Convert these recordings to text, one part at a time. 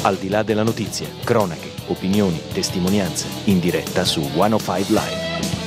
Al di là della notizia, cronache, opinioni, testimonianze, in diretta su 105 Live.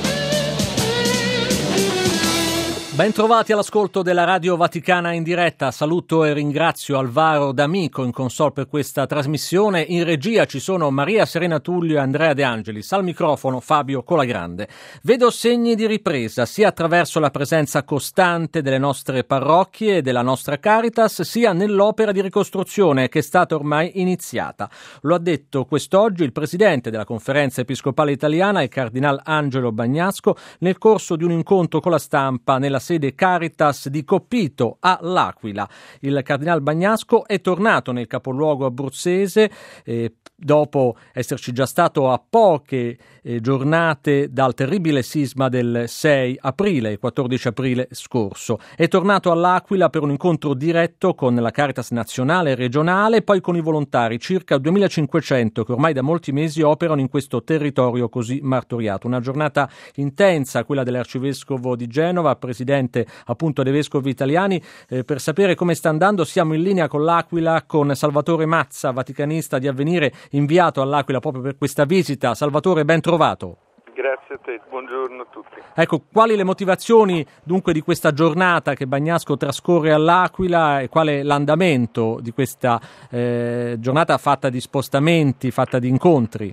Ben trovati all'ascolto della Radio Vaticana in diretta. Saluto e ringrazio Alvaro D'Amico in console per questa trasmissione. In regia ci sono Maria Serena Tullio e Andrea De Angelis. Al microfono Fabio Colagrande. Vedo segni di ripresa sia attraverso la presenza costante delle nostre parrocchie e della nostra Caritas, sia nell'opera di ricostruzione che è stata ormai iniziata. Lo ha detto quest'oggi il presidente della Conferenza Episcopale Italiana, il Cardinal Angelo Bagnasco, nel corso di un incontro con la stampa nella sede Caritas di Coppito a L'Aquila. Il Cardinal Bagnasco è tornato nel capoluogo abruzzese dopo esserci già stato a poche giornate dal terribile sisma del 6 aprile, il 14 aprile scorso. È tornato all'Aquila per un incontro diretto con la Caritas nazionale e regionale, poi con i volontari, circa 2500 che ormai da molti mesi operano in questo territorio così martoriato. Una giornata intensa, quella dell'Arcivescovo di Genova, presidente appunto dei Vescovi Italiani. Per sapere come sta andando siamo in linea con l'Aquila con Salvatore Mazza, vaticanista di Avvenire, inviato all'Aquila proprio per questa visita. Salvatore, ben trovato. Grazie a te, buongiorno a tutti. Ecco, quali le motivazioni dunque di questa giornata che Bagnasco trascorre all'Aquila e qual è l'andamento di questa giornata fatta di spostamenti, fatta di incontri?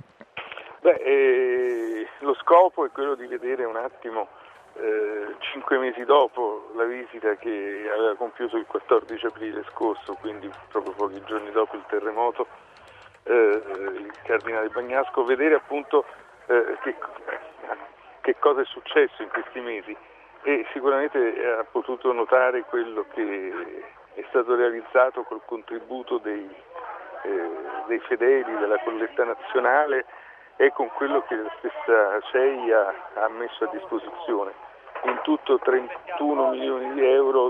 Lo scopo è quello di vedere un attimo 5 mesi dopo la visita che aveva compiuto il 14 aprile scorso, quindi proprio pochi giorni dopo il terremoto, il Cardinale Bagnasco, vedere appunto che cosa è successo in questi mesi, e sicuramente ha potuto notare quello che è stato realizzato col contributo dei fedeli, della colletta nazionale e con quello che la stessa CEI ha messo a disposizione. In tutto 31 milioni di euro,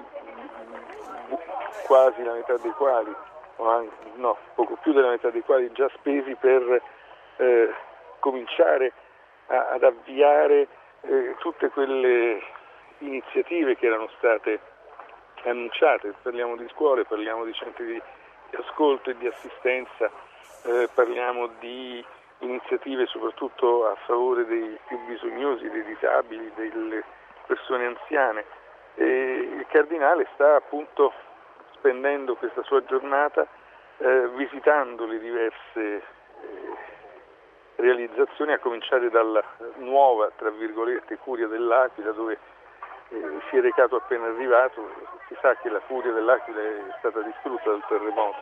quasi la metà dei quali, poco più della metà dei quali già spesi per cominciare ad avviare tutte quelle iniziative che erano state annunciate. Parliamo di scuole, parliamo di centri di ascolto e di assistenza, parliamo di iniziative soprattutto a favore dei più bisognosi, dei disabili, delle persone anziane. E il Cardinale sta appunto spendendo questa sua giornata visitando le diverse realizzazioni, a cominciare dalla nuova, tra virgolette, Curia dell'Aquila, dove si è recato appena arrivato. Si sa che la Curia dell'Aquila è stata distrutta dal terremoto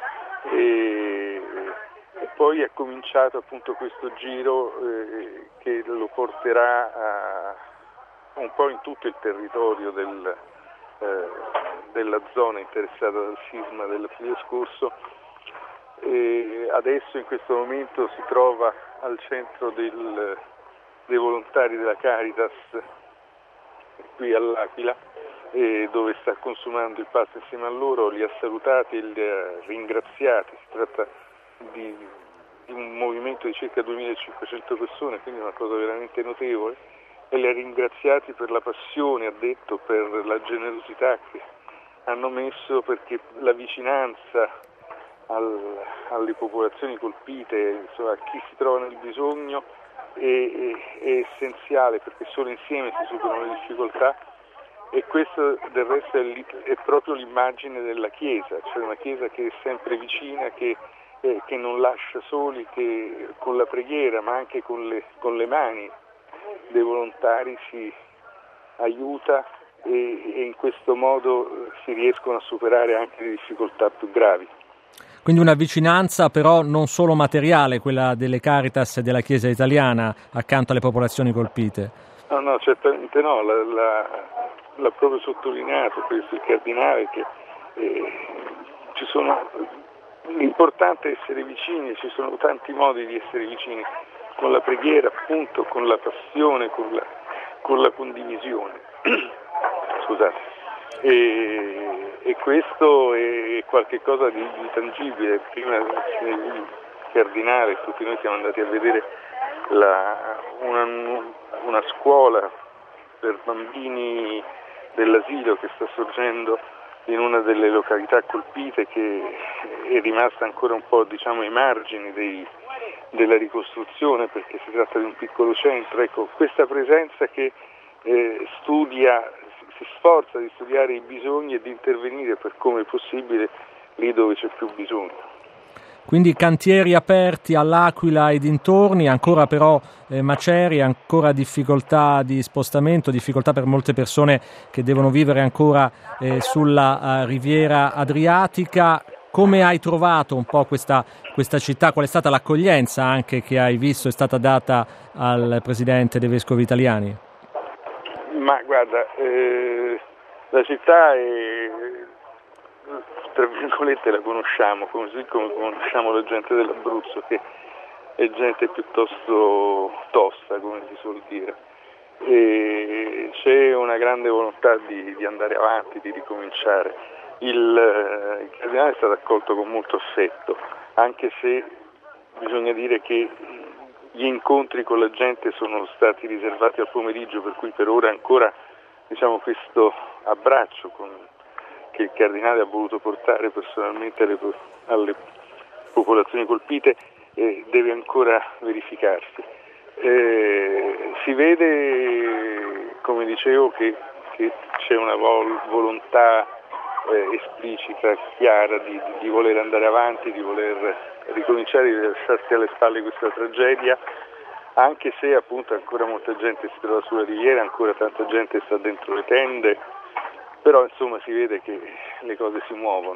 e poi è cominciato appunto questo giro che lo porterà un po' in tutto il territorio della zona interessata dal sisma dell'aprile scorso. E adesso in questo momento si trova al centro dei volontari della Caritas qui all'Aquila, dove sta consumando il pasto insieme a loro. Li ha salutati e li ha ringraziati. Si tratta di un movimento di circa 2500 persone, quindi una cosa veramente notevole, e li ha ringraziati per la passione, ha detto, per la generosità che hanno messo, perché la vicinanza alle popolazioni colpite, insomma, a chi si trova nel bisogno è essenziale, perché solo insieme si superano le difficoltà. E questo del resto è proprio l'immagine della Chiesa, cioè una Chiesa che è sempre vicina, che non lascia soli, che con la preghiera ma anche con le mani dei volontari si aiuta e in questo modo si riescono a superare anche le difficoltà più gravi. Quindi una vicinanza però non solo materiale, quella delle Caritas e della Chiesa italiana accanto alle popolazioni colpite. No, certamente no, l'ha proprio sottolineato questo il Cardinale, che l'importante è essere vicini, ci sono tanti modi di essere vicini, con la preghiera appunto, con la passione, con la condivisione. Scusate. E questo è qualcosa di tangibile. Prima il Cardinale, tutti noi siamo andati a vedere una scuola per bambini dell'asilo che sta sorgendo in una delle località colpite, che è rimasta ancora un po', diciamo, ai margini della ricostruzione, perché si tratta di un piccolo centro. Ecco, questa presenza che si sforza di studiare i bisogni e di intervenire per come è possibile lì dove c'è più bisogno. Quindi cantieri aperti all'Aquila e dintorni, ancora però macerie, ancora difficoltà di spostamento, difficoltà per molte persone che devono vivere ancora sulla riviera adriatica. Come hai trovato un po' questa città? Qual è stata l'accoglienza anche che hai visto è stata data al presidente dei Vescovi Italiani? Ma guarda, la città è, tra virgolette, la conosciamo, così come conosciamo la gente dell'Abruzzo, che è gente piuttosto tosta, come si suol dire. E c'è una grande volontà di andare avanti, di ricominciare. Il cardinale è stato accolto con molto affetto, anche se bisogna dire che gli incontri con la gente sono stati riservati al pomeriggio, per cui per ora ancora, diciamo, questo abbraccio che il cardinale ha voluto portare personalmente alle popolazioni colpite deve ancora verificarsi. Si vede, come dicevo, che c'è una volontà esplicita, chiara di voler andare avanti, di voler ricominciare, di lasciarsi alle spalle questa tragedia, anche se appunto ancora molta gente si trova sulla riviera, ancora tanta gente sta dentro le tende, però insomma si vede che le cose si muovono.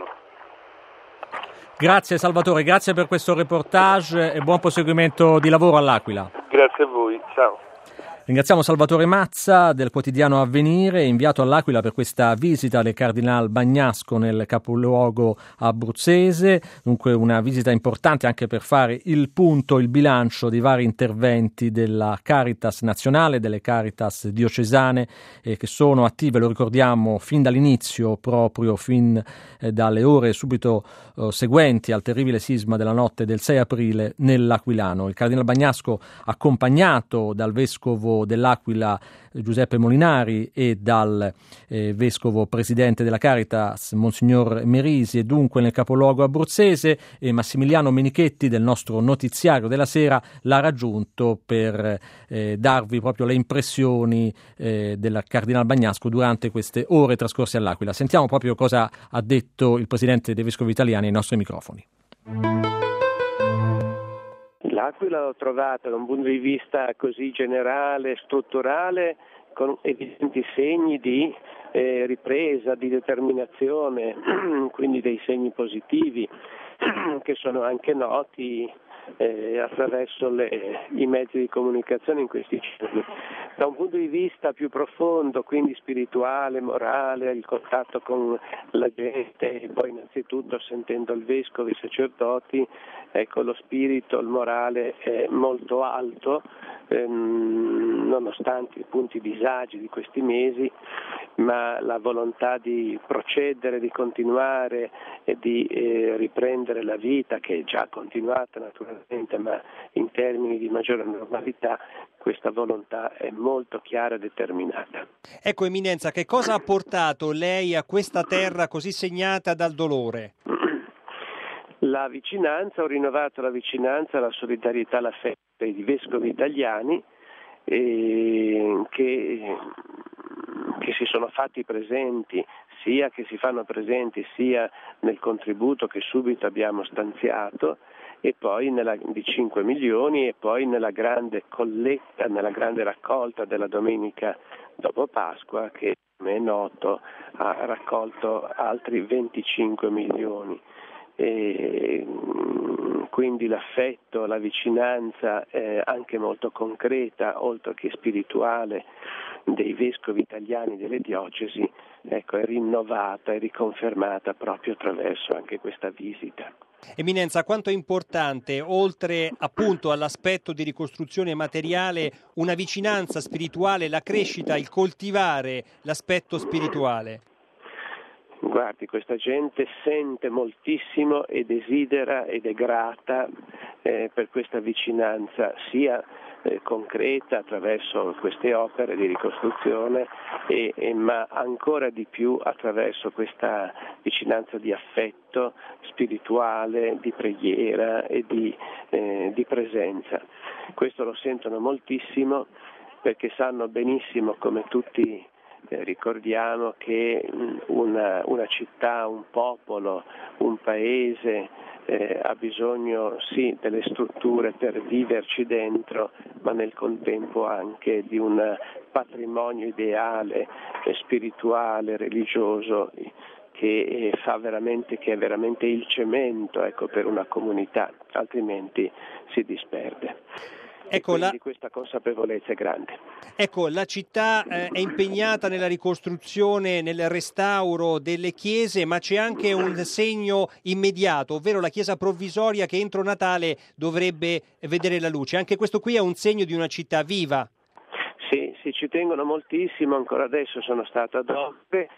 Grazie Salvatore, grazie per questo reportage e buon proseguimento di lavoro all'Aquila. Grazie a voi, ciao. Ringraziamo Salvatore Mazza del quotidiano Avvenire, inviato all'Aquila per questa visita del Cardinal Bagnasco nel capoluogo abruzzese, dunque una visita importante anche per fare il punto, il bilancio dei vari interventi della Caritas nazionale, delle Caritas diocesane che sono attive, lo ricordiamo, fin dall'inizio, proprio fin dalle ore subito seguenti al terribile sisma della notte del 6 aprile nell'Aquilano. Il Cardinal Bagnasco, accompagnato dal vescovo dell'Aquila Giuseppe Molinari e dal vescovo presidente della Caritas Monsignor Merisi, e dunque nel capoluogo abruzzese, e Massimiliano Menichetti del nostro notiziario della sera l'ha raggiunto per darvi proprio le impressioni del Cardinal Bagnasco durante queste ore trascorse all'Aquila. Sentiamo proprio cosa ha detto il presidente dei Vescovi Italiani ai nostri microfoni. L'Aquila l'ho trovata da un punto di vista così generale, strutturale, con evidenti segni di ripresa, di determinazione, quindi dei segni positivi che sono anche noti attraverso i mezzi di comunicazione in questi giorni. Da un punto di vista più profondo, quindi spirituale, morale, il contatto con la gente e poi innanzitutto sentendo il vescovo, i sacerdoti, ecco, lo spirito, il morale è molto alto, nonostante i punti disagi di questi mesi, ma la volontà di procedere, di continuare e di riprendere la vita, che è già continuata naturalmente, ma in termini di maggiore normalità, questa volontà è molto chiara e determinata. Ecco, Eminenza, che cosa ha portato lei a questa terra così segnata dal dolore? La vicinanza, ho rinnovato la vicinanza, la solidarietà, l'affetto dei vescovi italiani che si sono fatti presenti, sia che si fanno presenti sia nel contributo che subito abbiamo stanziato, e poi di 5 milioni, e poi nella grande colletta, nella grande raccolta della domenica dopo Pasqua, che come è noto ha raccolto altri 25 milioni. E quindi l'affetto, la vicinanza anche molto concreta, oltre che spirituale, dei vescovi italiani delle diocesi, ecco, è rinnovata e riconfermata proprio attraverso anche questa visita. Eminenza, quanto è importante, oltre appunto all'aspetto di ricostruzione materiale, una vicinanza spirituale, la crescita, il coltivare l'aspetto spirituale? Guardi, questa gente sente moltissimo e desidera ed è grata per questa vicinanza sia concreta attraverso queste opere di ricostruzione ma ancora di più attraverso questa vicinanza di affetto spirituale, di preghiera e di presenza. Questo lo sentono moltissimo perché sanno benissimo, come tutti ricordiamo, che una città, un popolo, un paese ha bisogno sì delle strutture per viverci dentro, ma nel contempo anche di un patrimonio ideale, spirituale, religioso che è veramente il cemento, per una comunità, altrimenti si disperde. Quindi questa consapevolezza è grande. Ecco, la città è impegnata nella ricostruzione, nel restauro delle chiese, ma c'è anche un segno immediato, ovvero la chiesa provvisoria che entro Natale dovrebbe vedere la luce. Anche questo qui è un segno di una città viva. Sì, ci tengono moltissimo, ancora adesso sono stato ad Oppe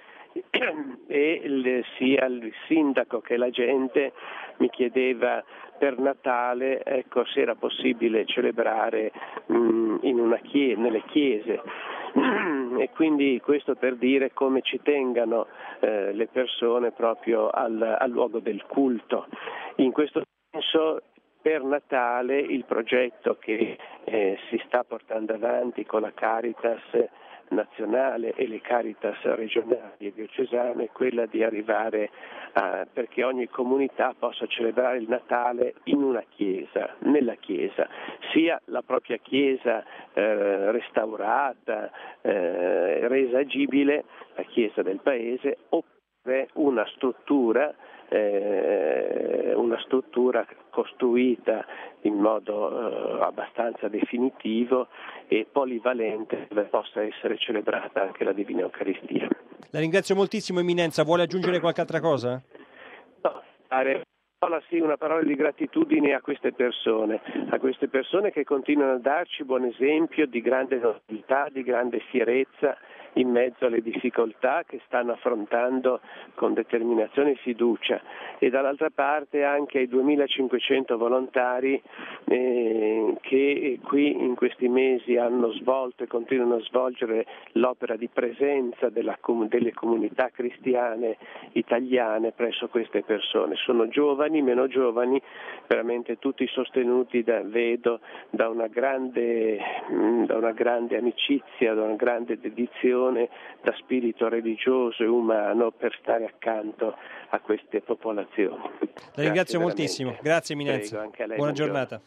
e sia il sindaco che la gente mi chiedeva per Natale se era possibile celebrare nelle chiese e quindi questo per dire come ci tengano le persone proprio al luogo del culto. In questo senso per Natale il progetto che si sta portando avanti con la Caritas nazionale e le Caritas regionali e diocesane è quella di arrivare perché ogni comunità possa celebrare il Natale in una chiesa, nella chiesa, sia la propria chiesa restaurata, resa agibile, la chiesa del paese, oppure una struttura costruita in modo abbastanza definitivo e polivalente dove possa essere celebrata anche la Divina Eucaristia. La ringrazio moltissimo, Eminenza. Vuole aggiungere qualche altra cosa? No, una parola di gratitudine a queste persone che continuano a darci buon esempio di grande nobiltà, di grande fierezza in mezzo alle difficoltà che stanno affrontando con determinazione e fiducia, e dall'altra parte anche ai 2500 volontari che qui in questi mesi hanno svolto e continuano a svolgere l'opera di presenza delle comunità cristiane italiane presso queste persone. Sono giovani, meno giovani, veramente tutti sostenuti da una grande amicizia, da una grande dedizione, da spirito religioso e umano per stare accanto a queste popolazioni. La ringrazio moltissimo. Grazie Eminenza. Buona giornata.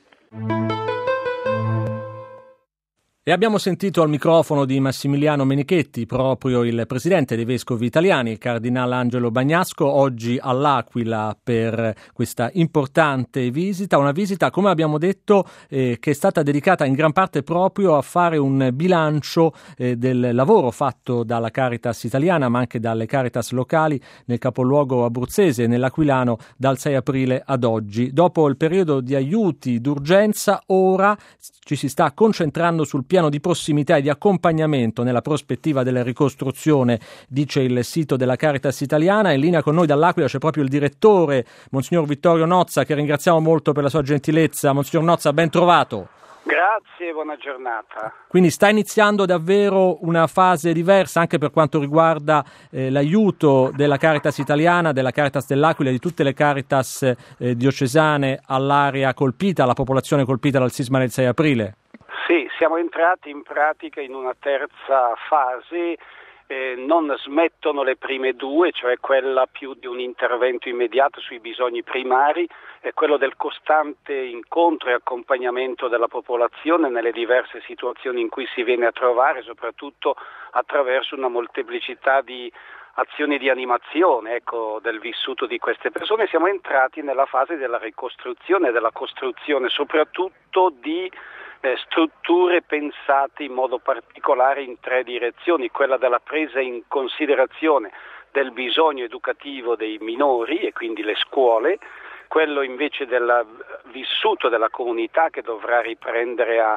E abbiamo sentito al microfono di Massimiliano Menichetti proprio il presidente dei vescovi italiani, il cardinale Angelo Bagnasco, oggi all'Aquila per questa importante visita, una visita, come abbiamo detto, che è stata dedicata in gran parte proprio a fare un bilancio del lavoro fatto dalla Caritas italiana, ma anche dalle Caritas locali nel capoluogo abruzzese, nell'Aquilano, dal 6 aprile ad oggi. Dopo il periodo di aiuti d'urgenza, ora ci si sta concentrando sul piano di prossimità e di accompagnamento nella prospettiva della ricostruzione, dice il sito della Caritas italiana. In linea con noi dall'Aquila c'è proprio il direttore, Monsignor Vittorio Nozza, che ringraziamo molto per la sua gentilezza. Monsignor Nozza, ben trovato. Grazie, buona giornata. Quindi sta iniziando davvero una fase diversa anche per quanto riguarda l'aiuto della Caritas italiana, della Caritas dell'Aquila e di tutte le Caritas diocesane all'area colpita, alla popolazione colpita dal sisma del 6 aprile. Sì, siamo entrati in pratica in una terza fase, non smettono le prime due, cioè quella più di un intervento immediato sui bisogni primari e quello del costante incontro e accompagnamento della popolazione nelle diverse situazioni in cui si viene a trovare, soprattutto attraverso una molteplicità di azioni di animazione, del vissuto di queste persone. Siamo entrati nella fase della ricostruzione, della costruzione soprattutto di strutture pensate in modo particolare in tre direzioni: quella della presa in considerazione del bisogno educativo dei minori e quindi le scuole, quello invece del vissuto della comunità che dovrà riprendere a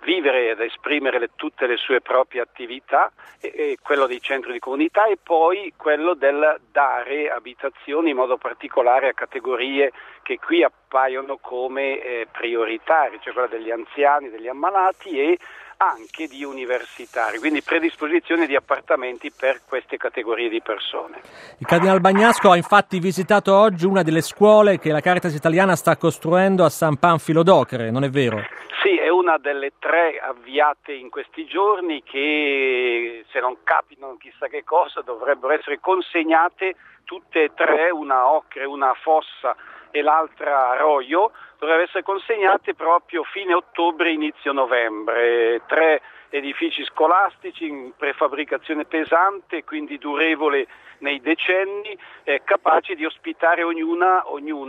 vivere ed esprimere tutte le sue proprie attività, e quello dei centri di comunità, e poi quello del dare abitazioni in modo particolare a categorie che qui appaiono come prioritarie, cioè quella degli anziani, degli ammalati e anche di universitari, quindi predisposizione di appartamenti per queste categorie di persone. Il Cardinal Bagnasco ha infatti visitato oggi una delle scuole che la Caritas Italiana sta costruendo a San Panfilo d'Ocre, non è vero? Sì, è una delle 3 avviate in questi giorni che, se non capitano chissà che cosa, dovrebbero essere consegnate tutte e 3, una a Ocre, una a Fossa e l'altra a Roio, dovrebbero essere consegnate proprio fine ottobre, inizio novembre. 3 edifici scolastici in prefabbricazione pesante, quindi durevole nei decenni, capaci di ospitare ognuna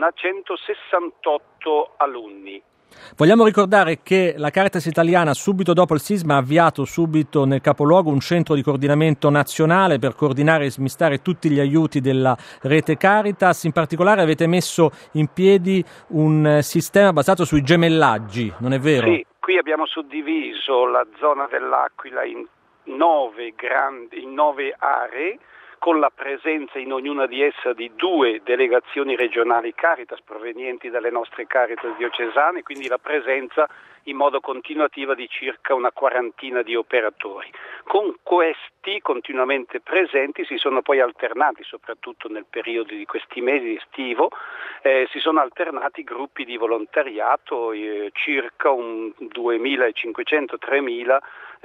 168 alunni. Vogliamo ricordare che la Caritas Italiana subito dopo il sisma ha avviato subito nel capoluogo un centro di coordinamento nazionale per coordinare e smistare tutti gli aiuti della rete Caritas. In particolare avete messo in piedi un sistema basato sui gemellaggi, non è vero? Sì, qui abbiamo suddiviso la zona dell'Aquila in 9 aree, con la presenza in ognuna di esse di 2 delegazioni regionali Caritas provenienti dalle nostre Caritas diocesane, quindi la presenza in modo continuativo di circa una 40 di operatori. Con questi continuamente presenti si sono poi alternati, soprattutto nel periodo di questi mesi estivo, si sono alternati gruppi di volontariato, circa 2.500-3.000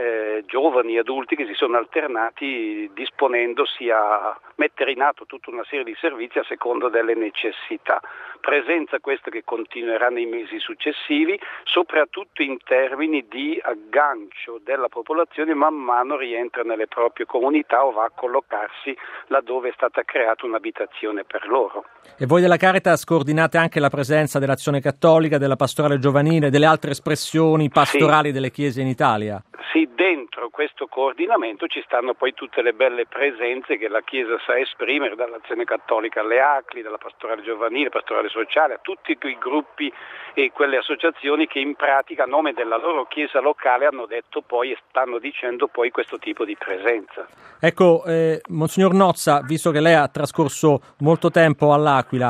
giovani adulti che si sono alternati disponendosi a mettere in atto tutta una serie di servizi a secondo delle necessità. Presenza questa che continuerà nei mesi successivi, soprattutto in termini di aggancio della popolazione man mano rientra nelle proprie comunità o va a collocarsi laddove è stata creata un'abitazione per loro. E voi della Caritas coordinate anche la presenza dell'Azione Cattolica, della Pastorale Giovanile, delle altre espressioni pastorali delle chiese in Italia? Sì, dentro questo coordinamento ci stanno poi tutte le belle presenze che la Chiesa sa esprimere, dall'Azione Cattolica alle ACLI, dalla Pastorale Giovanile, Pastorale Sociale, a tutti quei gruppi e quelle associazioni che in pratica a nome della loro Chiesa locale hanno detto poi e stanno dicendo poi questo tipo di presenza. Ecco, Monsignor Nozza, visto che lei ha trascorso molto tempo all'Aquila,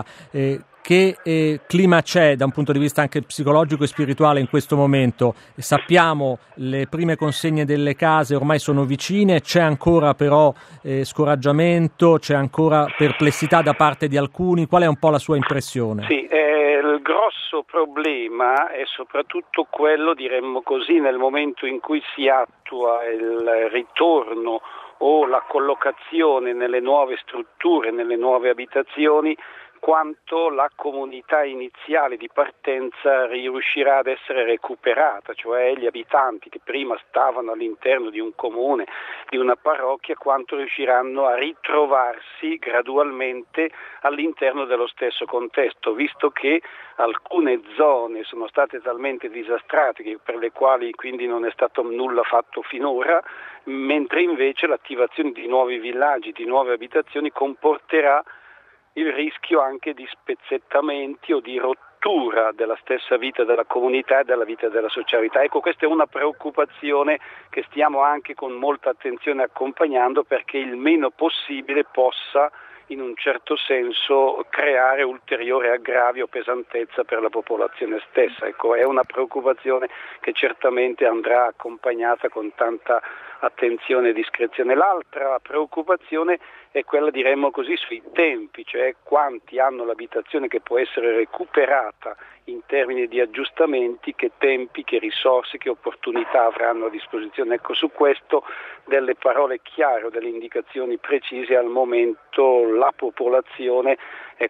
che clima c'è da un punto di vista anche psicologico e spirituale in questo momento? Sappiamo le prime consegne delle case ormai sono vicine, c'è ancora però scoraggiamento, c'è ancora perplessità da parte di alcuni. Qual è un po' la sua impressione? Sì, il grosso problema è soprattutto quello, diremmo così, nel momento in cui si attua il ritorno o la collocazione nelle nuove strutture, nelle nuove abitazioni, quanto la comunità iniziale di partenza riuscirà ad essere recuperata, cioè gli abitanti che prima stavano all'interno di un comune, di una parrocchia, quanto riusciranno a ritrovarsi gradualmente all'interno dello stesso contesto, visto che alcune zone sono state talmente disastrate per le quali quindi non è stato nulla fatto finora, mentre invece l'attivazione di nuovi villaggi, di nuove abitazioni comporterà il rischio anche di spezzettamenti o di rottura della stessa vita della comunità e della vita della socialità. Ecco, questa è una preoccupazione che stiamo anche con molta attenzione accompagnando, perché il meno possibile possa in un certo senso creare ulteriore aggravio o pesantezza per la popolazione stessa. Ecco, è una preoccupazione che certamente andrà accompagnata con tanta attenzione e discrezione. L'altra preoccupazione è quella, diremmo così, sui tempi, cioè quanti hanno l'abitazione che può essere recuperata in termini di aggiustamenti, che tempi, che risorse, che opportunità avranno a disposizione. Ecco, su questo delle parole chiare o delle indicazioni precise al momento la popolazione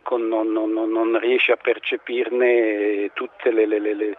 non riesce a percepirne tutte le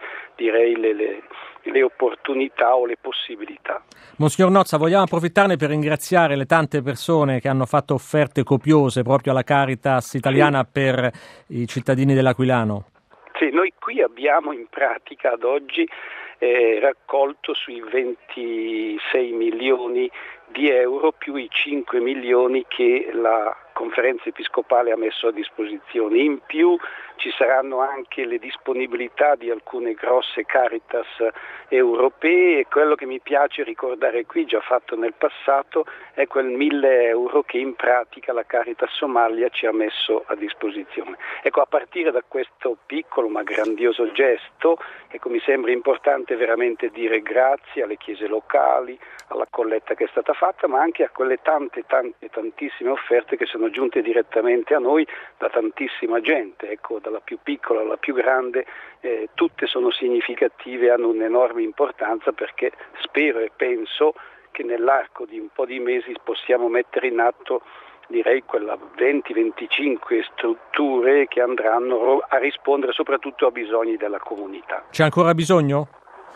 opportunità o le possibilità. Monsignor Nozza, vogliamo approfittarne per ringraziare le tante persone che hanno fatto offerte copiose proprio alla Caritas Italiana per i cittadini dell'Aquilano. Sì, noi qui abbiamo in pratica ad oggi raccolto sui 26 milioni di euro più i 5 milioni che la Conferenza Episcopale ha messo a disposizione. In più ci saranno anche le disponibilità di alcune grosse Caritas europee, e quello che mi piace ricordare qui, già fatto nel passato, è quel 1.000 euro che in pratica la Caritas Somalia ci ha messo a disposizione. Ecco, a partire da questo piccolo ma grandioso gesto, mi sembra importante veramente dire grazie alle chiese locali, alla colletta che è stata fatta, ma anche a quelle tantissime offerte che sono giunte direttamente a noi da tantissima gente, dalla più piccola alla più grande, tutte sono significative, hanno un'enorme importanza, perché spero e penso che nell'arco di un po' di mesi possiamo mettere in atto, direi, quella 20-25 strutture che andranno a rispondere soprattutto a bisogni della comunità. C'è ancora bisogno?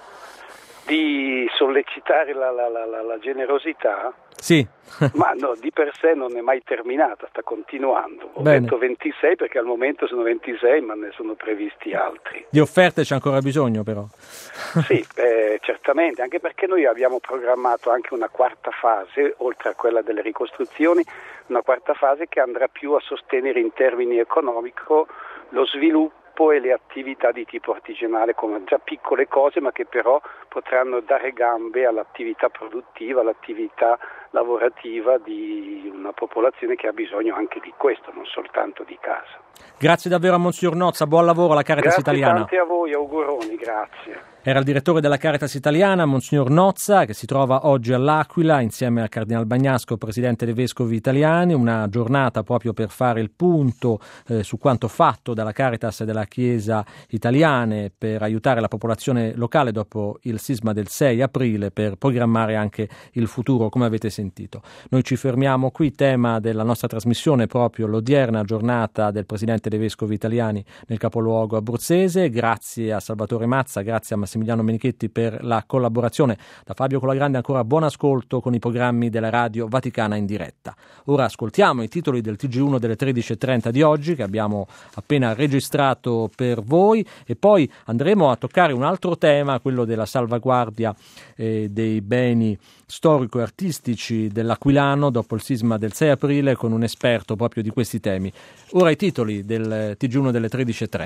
Di sollecitare la generosità? Sì. Ma no, di per sé non è mai terminata, sta continuando. Ho Bene. detto 26 perché al momento sono 26, ma ne sono previsti altri. Di offerte c'è ancora bisogno, però. Sì, certamente, anche perché noi abbiamo programmato anche una quarta fase, oltre a quella delle ricostruzioni, una quarta fase che andrà più a sostenere in termini economico lo sviluppo e le attività di tipo artigianale, come già piccole cose, ma che però potranno dare gambe all'attività produttiva, all'attività lavorativa di una popolazione che ha bisogno anche di questo, non soltanto di casa. Grazie davvero a Monsignor Nozza, buon lavoro alla Caritas Italiana. Grazie a voi, auguroni, grazie. Era il direttore della Caritas Italiana, Monsignor Nozza, che si trova oggi all'Aquila insieme al Cardinal Bagnasco, presidente dei Vescovi Italiani, una giornata proprio per fare il punto su quanto fatto dalla Caritas e della Chiesa italiane per aiutare la popolazione locale dopo il sisma del 6 aprile, per programmare anche il futuro, come avete sentito. Noi ci fermiamo qui, tema della nostra trasmissione proprio l'odierna giornata del presidente dei Vescovi Italiani nel capoluogo abruzzese. Grazie a Salvatore Mazza, grazie a Massimiliano Menichetti per la collaborazione. Da Fabio Colagrande ancora buon ascolto con i programmi della Radio Vaticana in diretta. Ora ascoltiamo i titoli del TG1 delle 13.30 di oggi, che abbiamo appena registrato per voi, e poi andremo a toccare un altro tema, quello della salvaguardia dei beni storico-artistici dell'Aquilano dopo il sisma del 6 aprile, con un esperto proprio di questi temi. Ora i titoli del TG1 delle 13.30.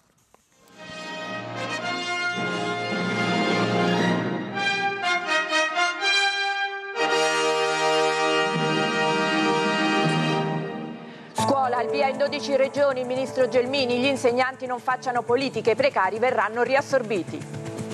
Scuola al via in 12 regioni, il ministro Gelmini, gli insegnanti non facciano politiche, i precari verranno riassorbiti.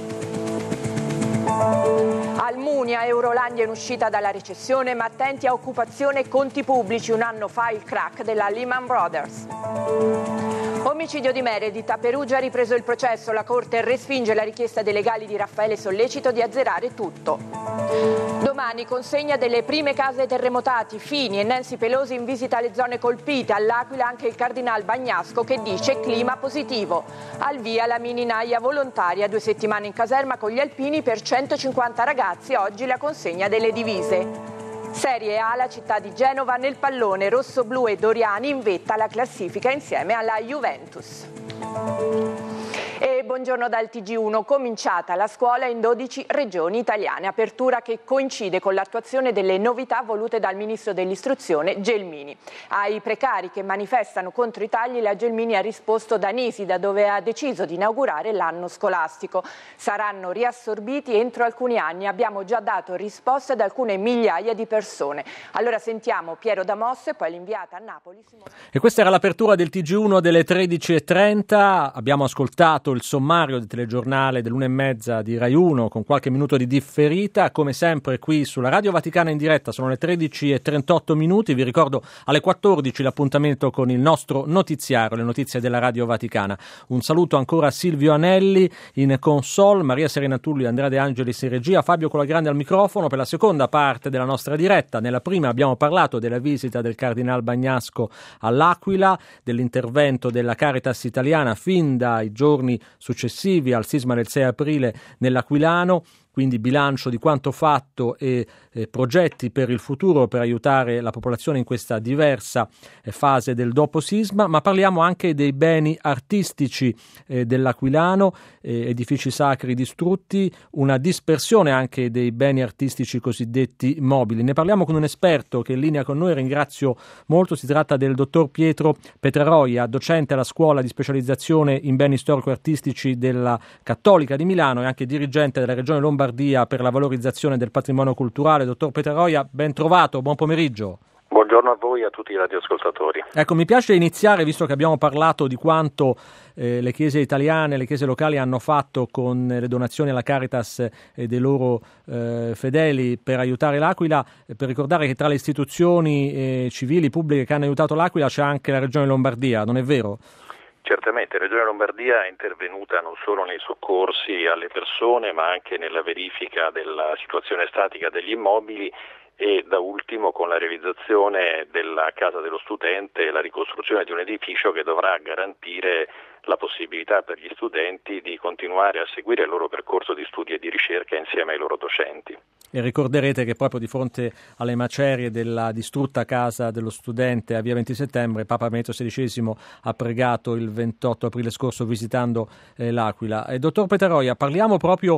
Almunia, Eurolandia in uscita dalla recessione, ma attenti a occupazione e conti pubblici. Un anno fa il crack della Lehman Brothers. Omicidio di Meredith, a Perugia ha ripreso il processo, la Corte respinge la richiesta dei legali di Raffaele Sollecito di azzerare tutto. Domani consegna delle prime case terremotati, Fini e Nancy Pelosi in visita alle zone colpite, all'Aquila anche il Cardinal Bagnasco che dice clima positivo. Al via la mini naia volontaria, 2 settimane in caserma con gli alpini per 150 ragazzi, oggi la consegna delle divise. Serie A, la città di Genova nel pallone, rossoblu e Doriani in vetta alla classifica insieme alla Juventus. E buongiorno dal TG1, cominciata la scuola in 12 regioni italiane, apertura che coincide con l'attuazione delle novità volute dal ministro dell'istruzione Gelmini. Ai precari che manifestano contro i tagli la Gelmini ha risposto da Nisida, dove ha deciso di inaugurare l'anno scolastico. Saranno riassorbiti entro alcuni anni, abbiamo già dato risposte ad alcune migliaia di persone. Allora sentiamo Piero Damosso e poi l'inviata a Napoli. E questa era l'apertura del TG1 delle 13.30, abbiamo ascoltato il sommario del telegiornale dell'1:30 di Rai 1 con qualche minuto di differita, come sempre qui sulla Radio Vaticana in diretta. Sono le 13.38 minuti, vi ricordo alle 14 l'appuntamento con il nostro notiziario, le notizie della Radio Vaticana. Un saluto ancora a Silvio Anelli in console, Maria Serena Tullio e Andrea De Angelis in regia, Fabio Colagrande al microfono per la seconda parte della nostra diretta. Nella prima abbiamo parlato della visita del Cardinal Bagnasco all'Aquila, dell'intervento della Caritas Italiana fin dai giorni successivi al sisma del 6 aprile nell'Aquilano, quindi bilancio di quanto fatto e progetti per il futuro per aiutare la popolazione in questa diversa fase del dopo sisma, ma parliamo anche dei beni artistici dell'Aquilano, edifici sacri distrutti, una dispersione anche dei beni artistici cosiddetti mobili. Ne parliamo con un esperto che è in linea con noi, ringrazio molto, si tratta del dottor Pietro Petraroia, docente alla scuola di specializzazione in beni storico-artistici della Cattolica di Milano e anche dirigente della Regione Lombardia per la valorizzazione del patrimonio culturale. Dottor Petraroia, ben trovato, buon pomeriggio. Buongiorno a voi e a tutti i radioascoltatori. Ecco, mi piace iniziare, visto che abbiamo parlato di quanto le chiese italiane, le chiese locali hanno fatto con le donazioni alla Caritas dei loro fedeli per aiutare l'Aquila, per ricordare che tra le istituzioni civili pubbliche che hanno aiutato l'Aquila c'è anche la Regione Lombardia, non è vero? Certamente, la Regione Lombardia è intervenuta non solo nei soccorsi alle persone, ma anche nella verifica della situazione statica degli immobili e da ultimo con la realizzazione della Casa dello Studente e la ricostruzione di un edificio che dovrà garantire la possibilità per gli studenti di continuare a seguire il loro percorso di studi e di ricerca insieme ai loro docenti. E ricorderete che proprio di fronte alle macerie della distrutta Casa dello Studente a via 20 settembre Papa Benedetto XVI ha pregato il 28 aprile scorso visitando l'Aquila. Dottor Petraroia, parliamo proprio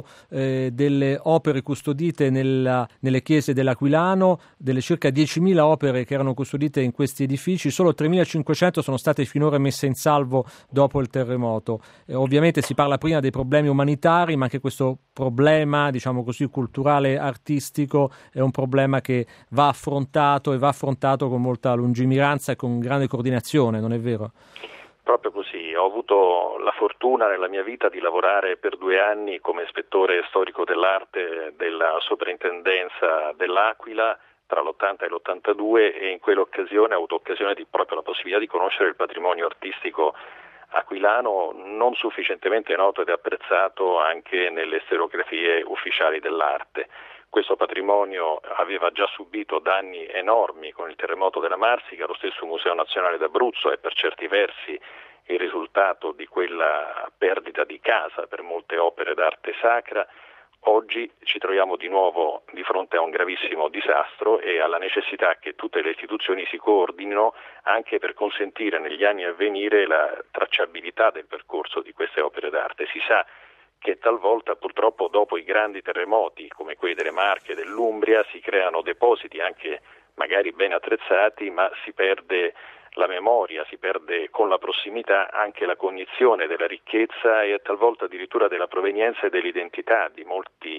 delle opere custodite nelle chiese dell'Aquilano, delle circa 10.000 opere che erano custodite in questi edifici, solo 3.500 sono state finora messe in salvo dopo il terremoto. Ovviamente si parla prima dei problemi umanitari, ma anche questo problema, diciamo così, culturale, artistico, è un problema che va affrontato e va affrontato con molta lungimiranza e con grande coordinazione, non è vero? Proprio così, ho avuto la fortuna nella mia vita di lavorare per 2 anni come ispettore storico dell'arte della soprintendenza dell'Aquila tra l'80 e l'82 e in quell'occasione ho avuto occasione di proprio la possibilità di conoscere il patrimonio artistico aquilano non sufficientemente noto ed apprezzato anche nelle storiografie ufficiali dell'arte. Questo patrimonio aveva già subito danni enormi con il terremoto della Marsica, lo stesso Museo Nazionale d'Abruzzo è per certi versi il risultato di quella perdita di casa per molte opere d'arte sacra. Oggi ci troviamo di nuovo di fronte a un gravissimo disastro e alla necessità che tutte le istituzioni si coordinino anche per consentire negli anni a venire la tracciabilità del percorso di queste opere d'arte. Si sa che talvolta purtroppo dopo i grandi terremoti come quelli delle Marche e dell'Umbria si creano depositi anche magari ben attrezzati, ma si perde la memoria, si perde con la prossimità anche la cognizione della ricchezza e talvolta addirittura della provenienza e dell'identità di molti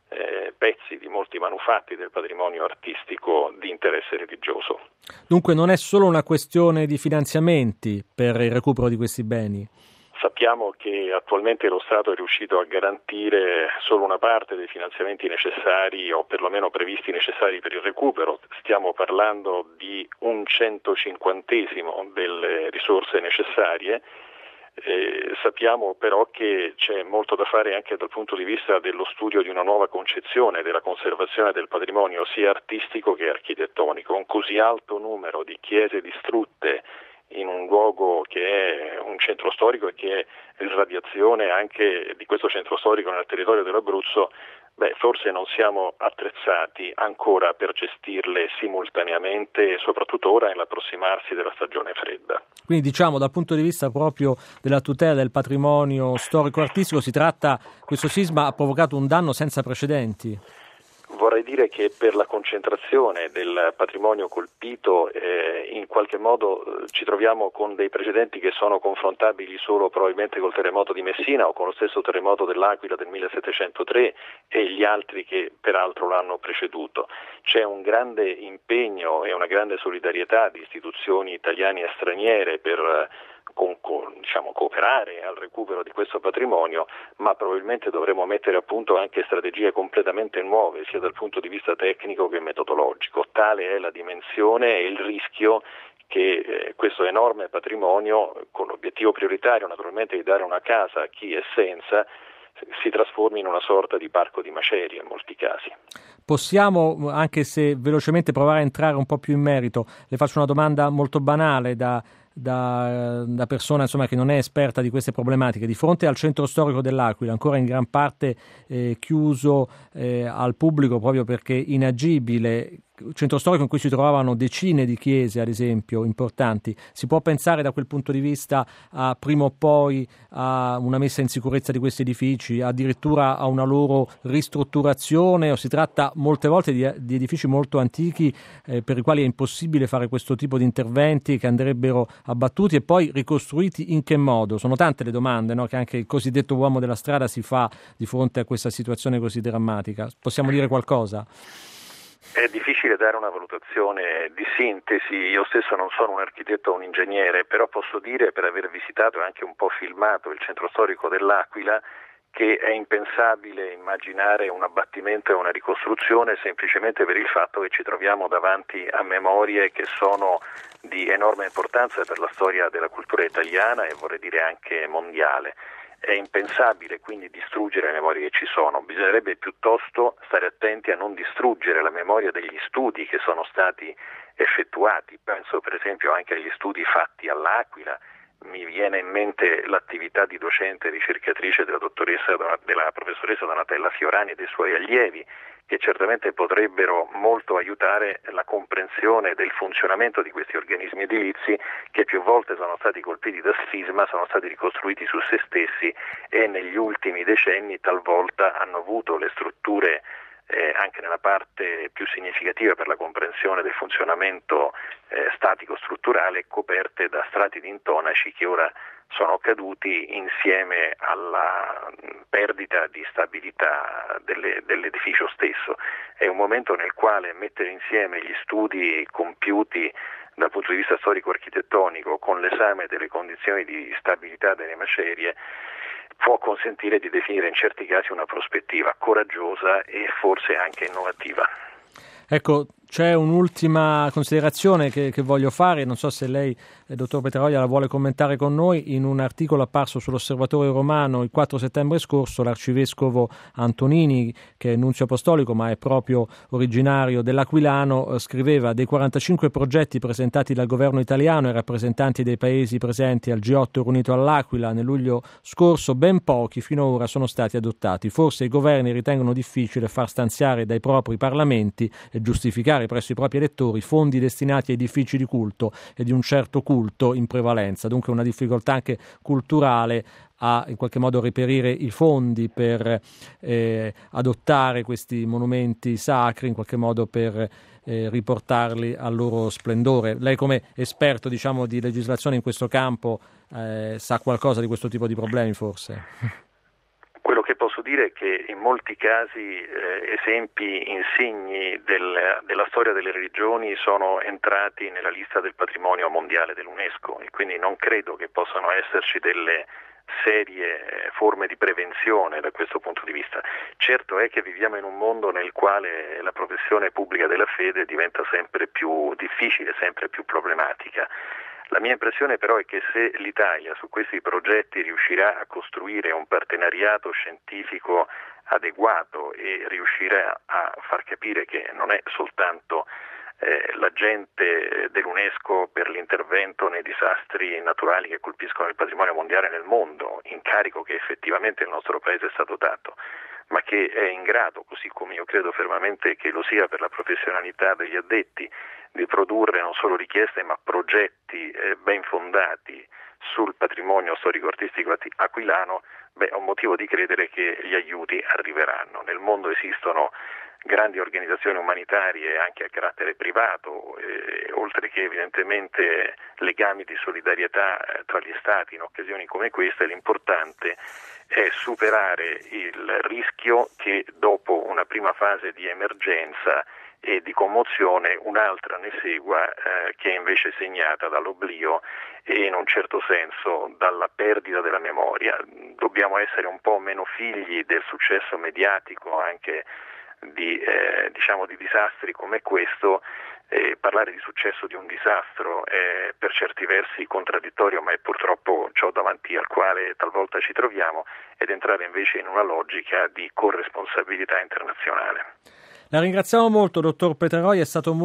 pezzi, di molti manufatti del patrimonio artistico di interesse religioso. Dunque non è solo una questione di finanziamenti per il recupero di questi beni? Sappiamo che attualmente lo Stato è riuscito a garantire solo una parte dei finanziamenti necessari o perlomeno previsti necessari per il recupero. Stiamo parlando di 1/150 delle risorse necessarie. Sappiamo però che c'è molto da fare anche dal punto di vista dello studio di una nuova concezione della conservazione del patrimonio sia artistico che architettonico. Un così alto numero di chiese distrutte in un luogo che è un centro storico e che è l'irradiazione anche di questo centro storico nel territorio dell'Abruzzo, forse non siamo attrezzati ancora per gestirle simultaneamente e soprattutto ora nell'approssimarsi della stagione fredda. Quindi diciamo dal punto di vista proprio della tutela del patrimonio storico-artistico questo sisma ha provocato un danno senza precedenti. Vorrei dire che per la concentrazione del patrimonio colpito in qualche modo ci troviamo con dei precedenti che sono confrontabili solo probabilmente col terremoto di Messina o con lo stesso terremoto dell'Aquila del 1703 e gli altri che peraltro l'hanno preceduto. C'è un grande impegno e una grande solidarietà di istituzioni italiane e straniere per cooperare al recupero di questo patrimonio, ma probabilmente dovremo mettere a punto anche strategie completamente nuove sia dal punto di vista tecnico che metodologico. Tale è la dimensione e il rischio che questo enorme patrimonio, con l'obiettivo prioritario naturalmente di dare una casa a chi è senza, si trasformi in una sorta di parco di macerie in molti casi. Possiamo, anche se velocemente, provare a entrare un po' più in merito. Le faccio una domanda molto banale da da persona insomma che non è esperta di queste problematiche, di fronte al centro storico dell'Aquila, ancora in gran parte chiuso al pubblico proprio perché inagibile, centro storico in cui si trovavano decine di chiese, ad esempio, importanti, si può pensare da quel punto di vista a prima o poi a una messa in sicurezza di questi edifici, addirittura a una loro ristrutturazione, o si tratta molte volte di edifici molto antichi per i quali è impossibile fare questo tipo di interventi che andrebbero abbattuti e poi ricostruiti in che modo? Sono tante le domande, no, che anche il cosiddetto uomo della strada si fa di fronte a questa situazione così drammatica. Possiamo dire qualcosa? È difficile dare una valutazione di sintesi, io stesso non sono un architetto o un ingegnere, però posso dire, per aver visitato e anche un po' filmato il centro storico dell'Aquila, che è impensabile immaginare un abbattimento e una ricostruzione semplicemente per il fatto che ci troviamo davanti a memorie che sono di enorme importanza per la storia della cultura italiana e vorrei dire anche mondiale. È impensabile quindi distruggere le memorie che ci sono, bisognerebbe piuttosto stare attenti a non distruggere la memoria degli studi che sono stati effettuati, penso per esempio anche agli studi fatti all'Aquila, mi viene in mente l'attività di docente e ricercatrice della professoressa Donatella Fiorani e dei suoi allievi, che certamente potrebbero molto aiutare la comprensione del funzionamento di questi organismi edilizi che più volte sono stati colpiti da sisma, sono stati ricostruiti su se stessi e negli ultimi decenni talvolta hanno avuto le strutture anche nella parte più significativa per la comprensione del funzionamento statico-strutturale coperte da strati di intonaci che ora sono caduti insieme alla perdita di stabilità dell'edificio stesso. È un momento nel quale mettere insieme gli studi compiuti dal punto di vista storico-architettonico con l'esame delle condizioni di stabilità delle macerie può consentire di definire in certi casi una prospettiva coraggiosa e forse anche innovativa. Ecco, c'è un'ultima considerazione che voglio fare, non so se lei, dottor Petraroia, la vuole commentare con noi. In un articolo apparso sull'Osservatore Romano il 4 settembre scorso, l'arcivescovo Antonini, che è nunzio apostolico ma è proprio originario dell'Aquilano, scriveva: dei 45 progetti presentati dal governo italiano ai rappresentanti dei paesi presenti al G8 riunito all'Aquila nel luglio scorso, ben pochi finora sono stati adottati. Forse i governi ritengono difficile far stanziare dai propri parlamenti e giustificare presso i propri elettori fondi destinati a edifici di culto e di un certo culto in prevalenza, dunque una difficoltà anche culturale a in qualche modo reperire i fondi per adottare questi monumenti sacri, in qualche modo per riportarli al loro splendore. Lei come esperto, diciamo, di legislazione in questo campo sa qualcosa di questo tipo di problemi forse? Quello che posso dire è che in molti casi esempi insigni della storia delle religioni sono entrati nella lista del patrimonio mondiale dell'UNESCO e quindi non credo che possano esserci delle serie forme di prevenzione da questo punto di vista. Certo è che viviamo in un mondo nel quale la professione pubblica della fede diventa sempre più difficile, sempre più problematica. La mia impressione però è che se l'Italia su questi progetti riuscirà a costruire un partenariato scientifico adeguato e riuscirà a far capire che non è soltanto l'agente dell'UNESCO per l'intervento nei disastri naturali che colpiscono il patrimonio mondiale nel mondo, incarico che effettivamente il nostro Paese è stato dato, ma che è in grado, così come io credo fermamente che lo sia per la professionalità degli addetti, di produrre non solo richieste ma progetti ben fondati sul patrimonio storico-artistico aquilano, ho motivo di credere che gli aiuti arriveranno. Nel mondo esistono grandi organizzazioni umanitarie anche a carattere privato, oltre che evidentemente legami di solidarietà tra gli Stati in occasioni come queste. L'importante è superare il rischio che dopo una prima fase di emergenza e di commozione un'altra ne segua che è invece segnata dall'oblio e in un certo senso dalla perdita della memoria. Dobbiamo essere un po' meno figli del successo mediatico anche di disastri come questo. Parlare di successo di un disastro è per certi versi contraddittorio, ma è purtroppo ciò davanti al quale talvolta ci troviamo, ed entrare invece in una logica di corresponsabilità internazionale. La ringraziamo molto, dottor Petraroia, è stato molto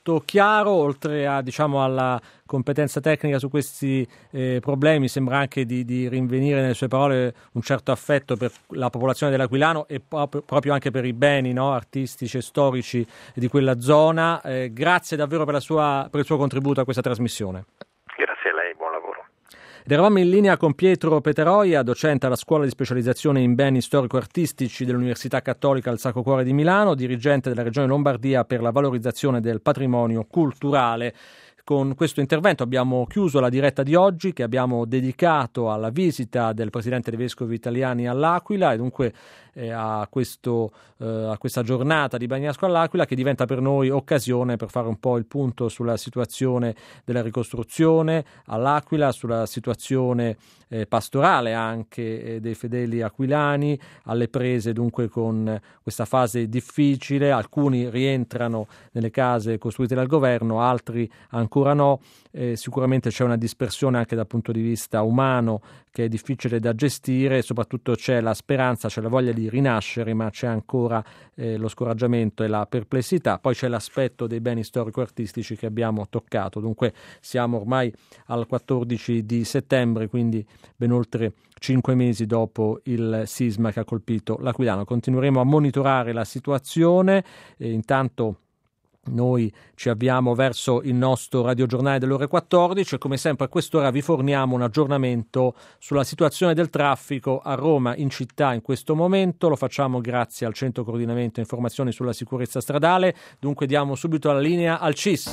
molto chiaro, oltre a, alla competenza tecnica su questi problemi, sembra anche di rinvenire nelle sue parole un certo affetto per la popolazione dell'Aquilano e proprio anche per i beni, no, artistici e storici di quella zona. Grazie davvero per il suo contributo a questa trasmissione. Grazie a lei, buon lavoro. Eravamo in linea con Pietro Peteroia, docente alla Scuola di specializzazione in beni storico-artistici dell'Università Cattolica al Sacro Cuore di Milano, dirigente della Regione Lombardia per la valorizzazione del patrimonio culturale. Con questo intervento abbiamo chiuso la diretta di oggi, che abbiamo dedicato alla visita del Presidente dei Vescovi Italiani all'Aquila e dunque a questa giornata di Bagnasco all'Aquila, che diventa per noi occasione per fare un po' il punto sulla situazione della ricostruzione all'Aquila, sulla situazione pastorale anche dei fedeli aquilani, alle prese dunque con questa fase difficile. Alcuni rientrano nelle case costruite dal governo, altri ancora no. Sicuramente c'è una dispersione anche dal punto di vista umano che è difficile da gestire e soprattutto c'è la speranza, c'è la voglia di rinascere, ma c'è ancora lo scoraggiamento e la perplessità. Poi c'è l'aspetto dei beni storico-artistici che abbiamo toccato. Dunque siamo ormai al 14 di settembre, quindi ben oltre 5 mesi dopo il sisma che ha colpito l'Aquilano. Continueremo a monitorare la situazione e intanto noi ci avviamo verso il nostro radiogiornale delle ore 14 e come sempre a quest'ora vi forniamo un aggiornamento sulla situazione del traffico a Roma in città in questo momento. Lo facciamo grazie al Centro Coordinamento Informazioni sulla Sicurezza Stradale. Dunque diamo subito la linea al CIS.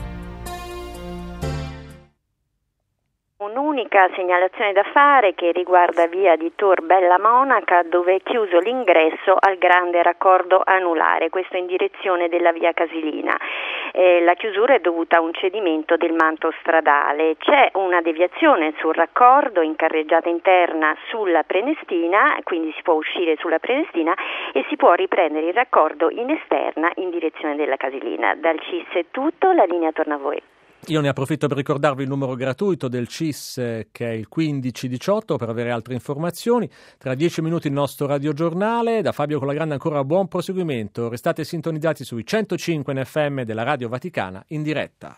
Un'unica segnalazione da fare che riguarda via di Tor Bella Monaca, dove è chiuso l'ingresso al grande raccordo anulare, questo in direzione della via Casilina. La chiusura è dovuta a un cedimento del manto stradale. C'è una deviazione sul raccordo in carreggiata interna sulla Prenestina, quindi si può uscire sulla Prenestina e si può riprendere il raccordo in esterna in direzione della Casilina. Dal CIS è tutto, la linea torna a voi. Io ne approfitto per ricordarvi il numero gratuito del CIS che è il 1518 per avere altre informazioni. Tra 10 minuti il nostro radiogiornale. Da Fabio Colagrande ancora buon proseguimento. Restate sintonizzati sui 105 in FM della Radio Vaticana in diretta.